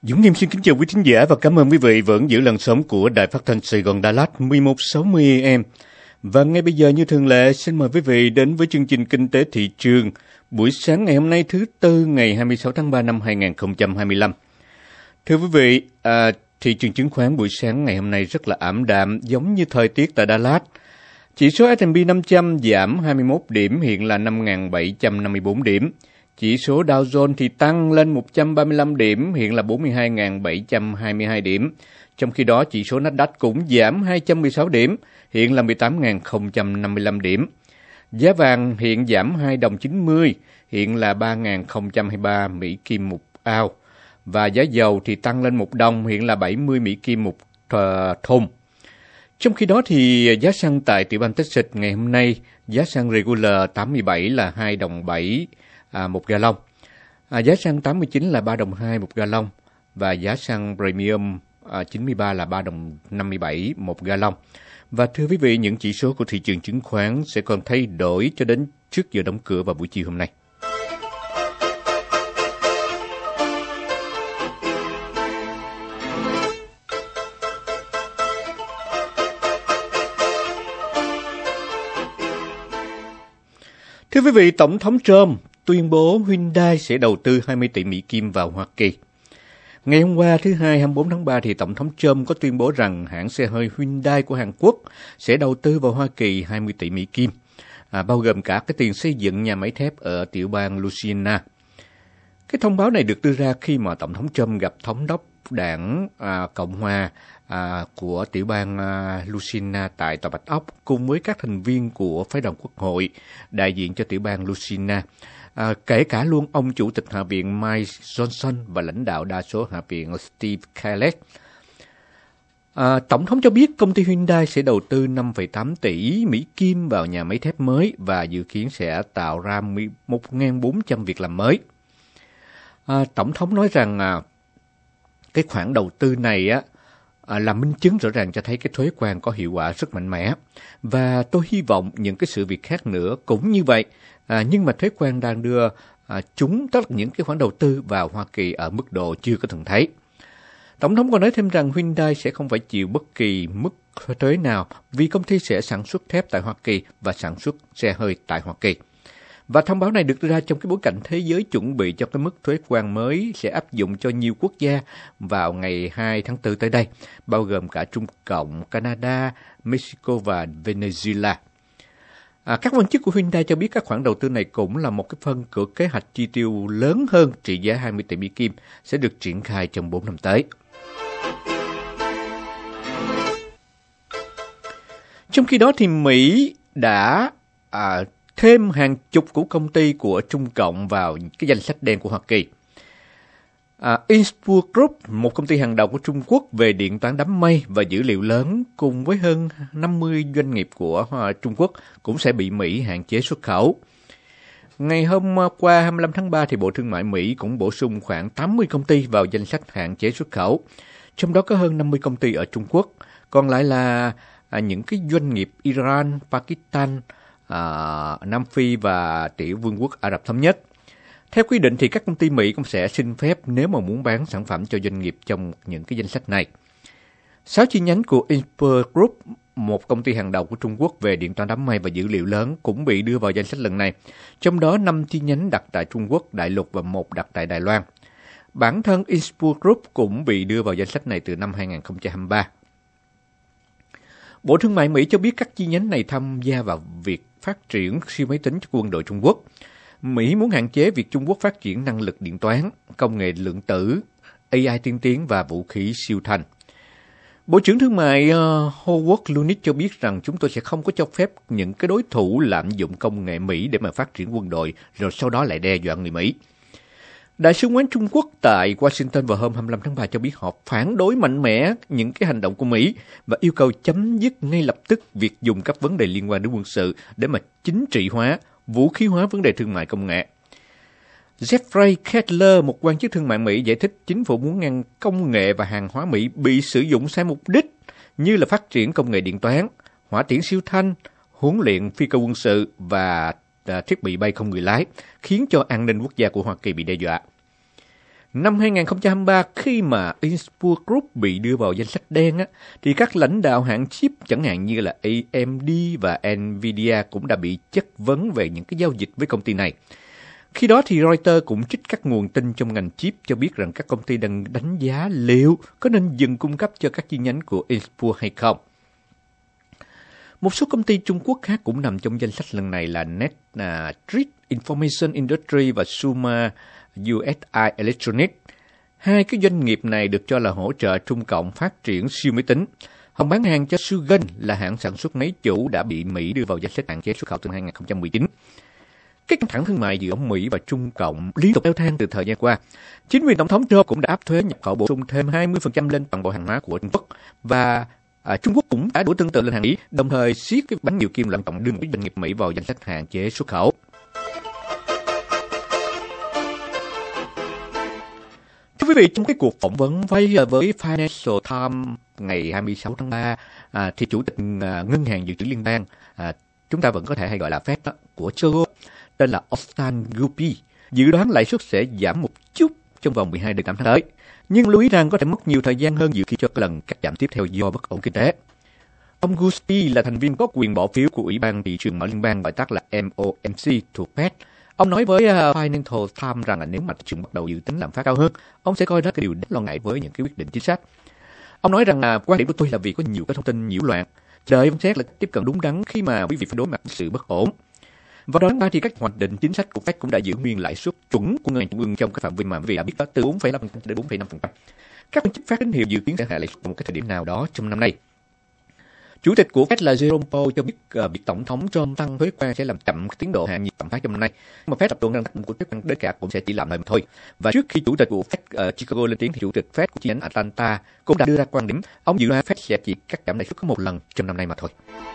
Dũng Nghiêm xin kính chào quý thính giả và cảm ơn quý vị vẫn giữ làn sóng của Đài Phát thanh Sài Gòn Đà Lạt 1160 AM. Và ngay bây giờ như thường lệ, xin mời quý vị đến với chương trình Kinh tế Thị trường buổi sáng ngày hôm nay thứ Tư ngày 26 tháng 3 năm 2025. Thưa quý vị, thị trường chứng khoán buổi sáng ngày hôm nay rất là ảm đạm giống như thời tiết tại Đà Lạt. Chỉ số S&P 500 giảm 21 điểm hiện là 5.754 điểm. Chỉ số Dow Jones thì tăng lên 135 điểm, hiện là 42.722 điểm. Trong khi đó, chỉ số Nasdaq cũng giảm 216 điểm, hiện là 18.055 điểm. Giá vàng hiện giảm 2 đồng 90, hiện là 3.023 Mỹ Kim một ao. Và giá dầu thì tăng lên 1 đồng, hiện là 70 Mỹ Kim một thùng. Trong khi đó thì giá xăng tại tiểu bang Texas ngày hôm nay, giá xăng regular 87 là 2 đồng 7 một gallon. Giá xăng 89 là 3 đồng 2 một gallon và giá xăng premium 93 là 3 đồng 57 một gallon. Và thưa quý vị, những chỉ số của thị trường chứng khoán sẽ còn thay đổi cho đến trước giờ đóng cửa vào buổi chiều hôm nay. Thưa quý vị, Tổng thống Trump tuyên bố Hyundai sẽ đầu tư 20 tỷ Mỹ Kim vào Hoa Kỳ. Ngày hôm qua, thứ Hai 24 tháng 3, thì Tổng thống Trump có tuyên bố rằng hãng xe hơi Hyundai của Hàn Quốc sẽ đầu tư vào Hoa Kỳ 20 tỷ Mỹ Kim, bao gồm cả cái tiền xây dựng nhà máy thép ở tiểu bang Louisiana. Cái thông báo này được đưa ra khi mà Tổng thống Trump gặp thống đốc đảng Cộng hòa của tiểu bang Louisiana tại Tòa Bạch Ốc cùng với các thành viên của phái đoàn Quốc hội đại diện cho tiểu bang Louisiana, kể cả luôn ông Chủ tịch Hạ viện Mike Johnson và lãnh đạo đa số Hạ viện Steve Kellett. Tổng thống cho biết công ty Hyundai sẽ đầu tư 5,8 tỷ Mỹ Kim vào nhà máy thép mới và dự kiến sẽ tạo ra 1.400 việc làm mới. Tổng thống nói rằng cái khoản đầu tư này là minh chứng rõ ràng cho thấy cái thuế quan có hiệu quả rất mạnh mẽ. Và tôi hy vọng những cái sự việc khác nữa cũng như vậy. Nhưng mà thuế quan đang đưa tức là những cái khoản đầu tư vào Hoa Kỳ ở mức độ chưa có từng thấy. Tổng thống còn nói thêm rằng Hyundai sẽ không phải chịu bất kỳ mức thuế nào vì công ty sẽ sản xuất thép tại Hoa Kỳ và sản xuất xe hơi tại Hoa Kỳ. Và thông báo này được đưa ra trong cái bối cảnh thế giới chuẩn bị cho cái mức thuế quan mới sẽ áp dụng cho nhiều quốc gia vào ngày 2 tháng 4 tới đây, bao gồm cả Trung Cộng, Canada, Mexico và Venezuela. Các quan chức của Hyundai cho biết các khoản đầu tư này cũng là một cái phần của kế hoạch chi tiêu lớn hơn trị giá 20 tỷ Mỹ Kim sẽ được triển khai trong 4 năm tới. Trong khi đó thì Mỹ đã thêm hàng chục của công ty của Trung Cộng vào cái danh sách đen của Hoa Kỳ. Inspur Group, một công ty hàng đầu của Trung Quốc về điện toán đám mây và dữ liệu lớn, cùng với hơn 50 doanh nghiệp của Trung Quốc cũng sẽ bị Mỹ hạn chế xuất khẩu. Ngày hôm qua 25 tháng 3 thì Bộ Thương mại Mỹ cũng bổ sung khoảng 80 công ty vào danh sách hạn chế xuất khẩu. Trong đó có hơn 50 công ty ở Trung Quốc, còn lại là những cái doanh nghiệp Iran, Pakistan, Nam Phi và Tiểu Vương quốc Ả Rập Thống Nhất. Theo quy định thì các công ty Mỹ cũng sẽ xin phép nếu mà muốn bán sản phẩm cho doanh nghiệp trong những cái danh sách này. 6 chi nhánh của Inspur Group, một công ty hàng đầu của Trung Quốc về điện toán đám mây và dữ liệu lớn, cũng bị đưa vào danh sách lần này. Trong đó 5 chi nhánh đặt tại Trung Quốc, Đại lục và 1 đặt tại Đài Loan. Bản thân Inspur Group cũng bị đưa vào danh sách này từ năm 2023. Bộ Thương mại Mỹ cho biết các chi nhánh này tham gia vào việc phát triển siêu máy tính cho quân đội Trung Quốc. Mỹ muốn hạn chế việc Trung Quốc phát triển năng lực điện toán, công nghệ lượng tử, AI tiên tiến và vũ khí siêu thanh. Bộ trưởng Thương mại Howard Lutnick cho biết rằng chúng tôi sẽ không có cho phép những cái đối thủ lạm dụng công nghệ Mỹ để mà phát triển quân đội, rồi sau đó lại đe dọa người Mỹ. Đại sứ quán Trung Quốc tại Washington vào hôm 25 tháng 3 cho biết họ phản đối mạnh mẽ những cái hành động của Mỹ và yêu cầu chấm dứt ngay lập tức việc dùng các vấn đề liên quan đến quân sự để mà chính trị hóa, vũ khí hóa vấn đề thương mại công nghệ. Jeffrey Kettler, một quan chức thương mại Mỹ, giải thích chính phủ muốn ngăn công nghệ và hàng hóa Mỹ bị sử dụng sai mục đích như là phát triển công nghệ điện toán, hỏa tiễn siêu thanh, huấn luyện phi cơ quân sự và thiết bị bay không người lái, khiến cho an ninh quốc gia của Hoa Kỳ bị đe dọa. Năm 2023, khi mà Inspur Group bị đưa vào danh sách đen, thì các lãnh đạo hãng chip chẳng hạn như là AMD và Nvidia cũng đã bị chất vấn về những cái giao dịch với công ty này. Khi đó thì Reuters cũng trích các nguồn tin trong ngành chip cho biết rằng các công ty đang đánh giá liệu có nên dừng cung cấp cho các chi nhánh của Inspur hay không. Một số công ty Trung Quốc khác cũng nằm trong danh sách lần này là NetStreet Information Industry và Suma USI Electronics. Hai cái doanh nghiệp này được cho là hỗ trợ Trung Cộng phát triển siêu máy tính. Họ bán hàng cho Sugen là hãng sản xuất máy chủ đã bị Mỹ đưa vào danh sách hạn chế xuất khẩu từ 2019. Các căng thẳng thương mại giữa Mỹ và Trung Cộng liên tục leo thang từ thời gian qua. Chính quyền Tổng thống Trump cũng đã áp thuế nhập khẩu bổ sung thêm 20% lên toàn bộ hàng hóa của Trung Quốc. Và Trung Quốc cũng đã đổ tương tự lên hàng Mỹ, đồng thời siết cái bánh nhiều kim loại trọng đưa các doanh nghiệp Mỹ vào danh sách hạn chế xuất khẩu. Thưa quý vị, trong cái cuộc phỏng vấn với Financial Times ngày 26 tháng 3, thì Chủ tịch Ngân hàng Dự trữ Liên bang, chúng ta vẫn có thể hay gọi là Fed của châu Âu, tên là Ostan Gupi, dự đoán lãi suất sẽ giảm một chút trong vòng 12 đến 8 tháng tới, nhưng lưu ý rằng có thể mất nhiều thời gian hơn dự kiến cho lần cắt giảm tiếp theo do bất ổn kinh tế. Ông Gupi là thành viên có quyền bỏ phiếu của Ủy ban Thị trường Mở liên bang, gọi tắt là MOMC thuộc Fed. Ông nói với Financial Times rằng là nếu mà thị trường bắt đầu dự tính lạm phát cao hơn, ông sẽ coi đó là điều đáng lo ngại với những cái quyết định chính sách. Ông nói rằng là quan điểm của tôi là vì có nhiều cái thông tin nhiễu loạn, đợi ông xét là tiếp cận đúng đắn khi mà quý vị phải đối mặt với sự bất ổn. Và đó ba thì các hoạch định chính sách của Fed cũng đã giữ nguyên lãi suất chuẩn của ngân hàng trung ương trong cái phạm vi mà quý vị đã biết đó, từ 4,5% đến 4,5%. Các quan chức Fed tín hiệu dự kiến sẽ hạ lãi suất một cái thời điểm nào đó trong năm nay. Chủ tịch của Fed là Jerome Powell cho biết việc Tổng thống Trump tăng thuế quan sẽ làm chậm tiến độ hạ nhiệt lạm phát trong năm nay. Nhưng mà Fed tập đoàn đang tăng của thuế quan đến cả cũng sẽ chỉ làm lại mà thôi. Và trước khi chủ tịch của Fed ở Chicago lên tiếng thì chủ tịch Fed của chi nhánh Atlanta cũng đã đưa ra quan điểm ông dự đoán Fed sẽ chỉ cắt giảm lãi suất có một lần trong năm nay mà thôi.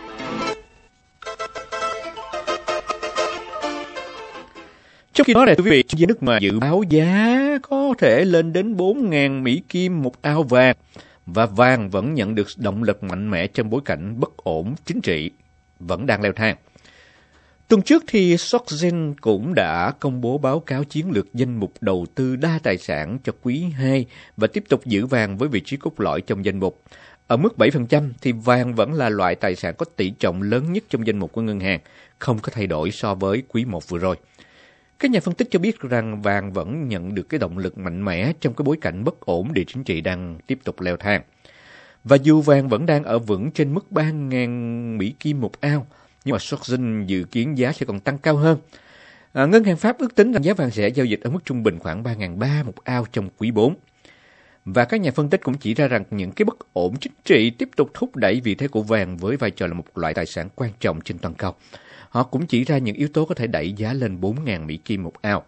Trong khi đó này, thưa quý vị, chuyên gia nước ngoài dự báo giá có thể lên đến 4.000 Mỹ Kim một ao vàng. Và vàng vẫn nhận được động lực mạnh mẽ trong bối cảnh bất ổn chính trị vẫn đang leo thang. Tuần trước thì Sotheby's cũng đã công bố báo cáo chiến lược danh mục đầu tư đa tài sản cho quý 2 và tiếp tục giữ vàng với vị trí cốt lõi trong danh mục. Ở mức 7% thì vàng vẫn là loại tài sản có tỷ trọng lớn nhất trong danh mục của ngân hàng, không có thay đổi so với quý 1 vừa rồi. Các nhà phân tích cho biết rằng vàng vẫn nhận được cái động lực mạnh mẽ trong cái bối cảnh bất ổn địa chính trị đang tiếp tục leo thang. Và dù vàng vẫn đang ở vững trên mức 3.000 Mỹ Kim một ao, nhưng mà Sotheby's dự kiến giá sẽ còn tăng cao hơn. Ngân hàng Pháp ước tính rằng giá vàng sẽ giao dịch ở mức trung bình khoảng 3.300 một ao trong quý 4. Và các nhà phân tích cũng chỉ ra rằng những cái bất ổn chính trị tiếp tục thúc đẩy vị thế của vàng với vai trò là một loại tài sản quan trọng trên toàn cầu. Họ cũng chỉ ra những yếu tố có thể đẩy giá lên 4.000 Mỹ Kim một ao.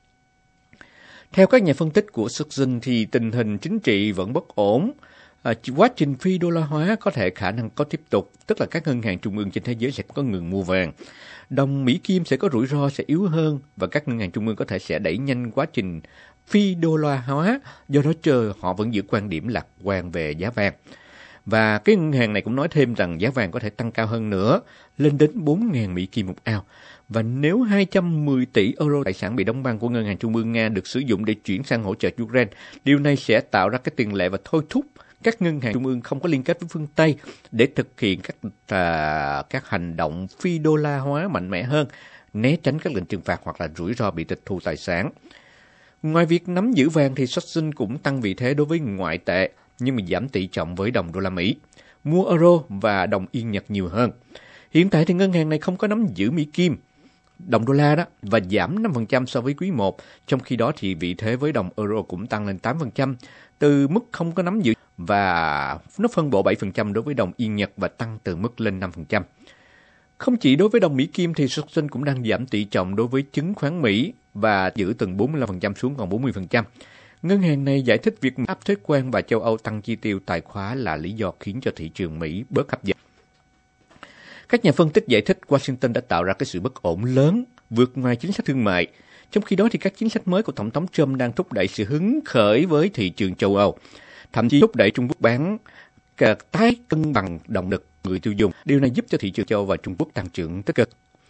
Theo các nhà phân tích của Sotheby's thì tình hình chính trị vẫn bất ổn. Quá trình phi đô la hóa có thể khả năng có tiếp tục, tức là các ngân hàng trung ương trên thế giới sẽ có ngừng mua vàng. Đồng Mỹ Kim sẽ có rủi ro sẽ yếu hơn và các ngân hàng trung ương có thể sẽ đẩy nhanh quá trình phi đô la hóa, do đó họ vẫn giữ quan điểm lạc quan về giá vàng. Và cái ngân hàng này cũng nói thêm rằng giá vàng có thể tăng cao hơn nữa, lên đến 4.000 Mỹ Kim một ao. Và nếu 210 tỷ euro tài sản bị đóng băng của Ngân hàng Trung ương Nga được sử dụng để chuyển sang hỗ trợ Ukraine, điều này sẽ tạo ra cái tiền lệ và thôi thúc các ngân hàng trung ương không có liên kết với phương Tây để thực hiện các hành động phi đô la hóa mạnh mẽ hơn, né tránh các lệnh trừng phạt hoặc là rủi ro bị tịch thu tài sản. Ngoài việc nắm giữ vàng thì Sotheby's cũng tăng vị thế đối với ngoại tệ, nhưng mà giảm tỷ trọng với đồng đô la Mỹ, mua euro và đồng yên Nhật nhiều hơn. Hiện tại thì ngân hàng này không có nắm giữ Mỹ Kim, đồng đô la đó, và giảm 5% so với quý 1. Trong khi đó thì vị thế với đồng euro cũng tăng lên 8%, từ mức không có nắm giữ, và nó phân bổ 7% đối với đồng yên Nhật và tăng từ mức lên 5%. Không chỉ đối với đồng Mỹ Kim thì Sotheby's cũng đang giảm tỷ trọng đối với chứng khoán Mỹ và giữ từ 45% xuống còn 40%. Ngân hàng này giải thích việc áp thuế quan và châu Âu tăng chi tiêu tài khóa là lý do khiến cho thị trường Mỹ bớt hấp dẫn. Các nhà phân tích giải thích Washington đã tạo ra cái sự bất ổn lớn vượt ngoài chính sách thương mại. Trong khi đó thì các chính sách mới của Tổng thống Trump đang thúc đẩy sự hứng khởi với thị trường châu Âu, thậm chí thúc đẩy Trung Quốc bán tái cân bằng động lực người tiêu dùng. Điều này giúp cho thị trường châu Âu và Trung Quốc tăng trưởng tích cực.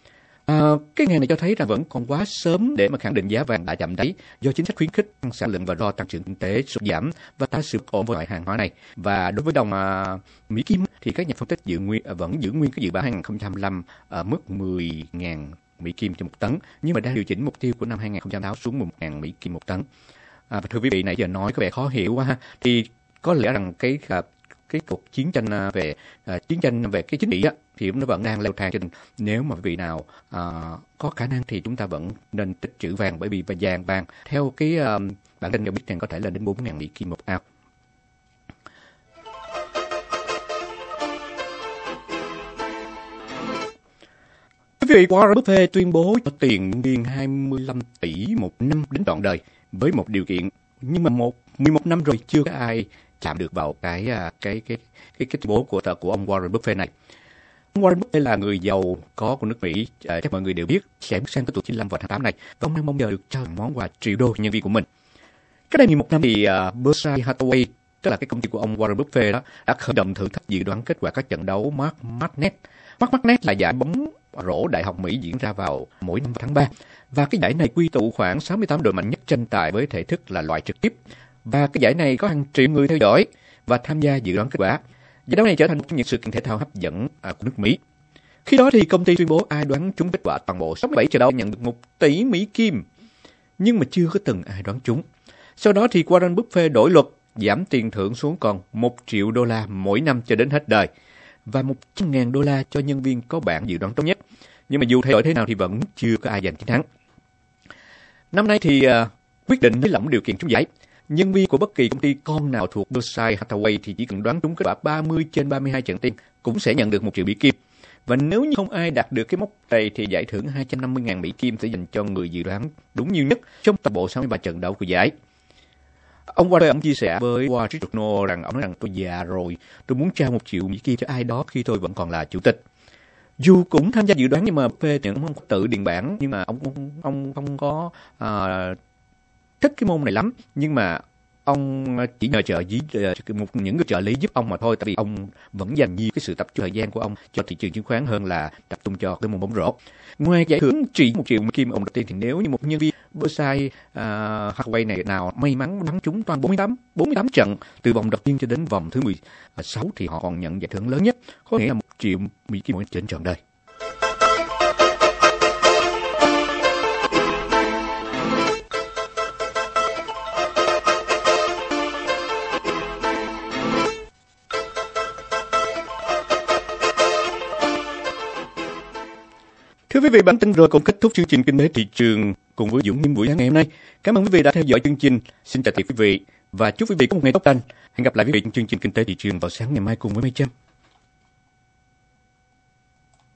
Cái ngày này cho thấy rằng vẫn còn quá sớm để mà khẳng định giá vàng đã chạm đáy do chính sách khuyến khích tăng sản lượng và do tăng trưởng kinh tế sụt giảm và tạo sự ổn với loại hàng hóa này. Và đối với đồng Mỹ Kim thì các nhà phân tích vẫn giữ nguyên cái dự báo 2025 ở mức 10.000 Mỹ Kim trên một tấn, nhưng mà đang điều chỉnh mục tiêu của năm 2026 xuống 1.000 Mỹ Kim một tấn. Và thưa quý vị, nãy giờ nói có vẻ khó hiểu quá ha. Thì có lẽ rằng cái cuộc chiến tranh về cái chính trị á thì nó vẫn đang leo thang. Nếu mà vị nào có khả năng thì chúng ta vẫn nên tích trữ vàng, bởi vì vàng theo cái bản tin cho biết rằng có thể lên đến 4.000 Mỹ Kim một ounce. Quý vị, Warren Buffett tuyên bố cho tiền nhân viên 25 tỷ một năm đến trọn đời với một điều kiện, nhưng mà 11 năm rồi chưa có ai chạm được vào cái tuyên bố của ông Warren Buffett này. Ông Warren Buffett là người giàu có của nước Mỹ, chắc mọi người đều biết, sẽ bước sang cái tuổi 95 vào tháng 8 này, và ông đang mong chờ được trao món quà triệu đô cho nhân viên của mình. Cách đây 11 năm thì Berkshire Hathaway, tức là cái công ty của ông Warren Buffett đó, đã khởi động thử thách dự đoán kết quả các trận đấu March Madness. March Madness là giải bóng rổ đại học Mỹ diễn ra vào mỗi năm vào tháng 3. Và cái giải này quy tụ khoảng 68 đội mạnh nhất tranh tài với thể thức là loại trực tiếp. Và cái giải này có hàng triệu người theo dõi và tham gia dự đoán kết quả. Giải đấu này trở thành một trong những sự kiện thể thao hấp dẫn của nước Mỹ. Khi đó thì công ty tuyên bố ai đoán trúng kết quả toàn bộ 67 trận đấu nhận được 1 tỷ Mỹ Kim. Nhưng mà chưa có từng ai đoán trúng. Sau đó thì Warren Buffett đổi luật, giảm tiền thưởng xuống còn 1 triệu đô la mỗi năm cho đến hết đời. Và 100.000 đô la cho nhân viên có bảng dự đoán tốt nhất. Nhưng mà dù thay đổi thế nào thì vẫn chưa có ai giành chiến thắng. Năm nay thì quyết định nới lỏng điều kiện trúng giải. Nhân viên của bất kỳ công ty con nào thuộc Berkshire Hathaway thì chỉ cần đoán trúng kết quả 30 trên 32 trận tiên cũng sẽ nhận được 1 triệu Mỹ Kim. Và nếu như không ai đạt được cái mốc này thì giải thưởng 250.000 Mỹ Kim sẽ dành cho người dự đoán đúng nhiều nhất trong toàn bộ 63 trận đấu của giải. Ông Warren ông chia sẻ với Wall Street Journal rằng ông nói rằng tôi già rồi, tôi muốn trao 1 triệu Mỹ Kim cho ai đó khi tôi vẫn còn là chủ tịch. Dù cũng tham gia dự đoán nhưng mà Buffett thì ông không có tự điền bảng, nhưng mà ông không có thích cái môn này lắm, nhưng mà ông chỉ nhờ những người trợ lý giúp ông mà thôi, tại vì ông vẫn dành nhiều cái sự tập trung thời gian của ông cho thị trường chứng khoán hơn là tập trung cho cái môn bóng rổ. Ngoài giải thưởng trị 1 triệu Mỹ Kim ông đầu tiên thì nếu như một nhân viên Berkshire Hathaway này nào may mắn đoán trúng toàn 48 trận từ vòng đầu tiên cho đến vòng thứ 16 thì họ còn nhận giải thưởng lớn nhất, có nghĩa là 1 triệu Mỹ Kim trên trọn đời. Thưa quý vị, bản tin rồi cũng kết thúc chương trình Kinh tế thị trường cùng với Dũng Nghiêm buổi sáng ngày hôm nay. Cảm ơn quý vị đã theo dõi chương trình. Xin chào tạm biệt quý vị và chúc quý vị có một ngày tốt lành. Hẹn gặp lại quý vị trong chương trình Kinh tế thị trường vào sáng ngày mai cùng với Mai Trâm.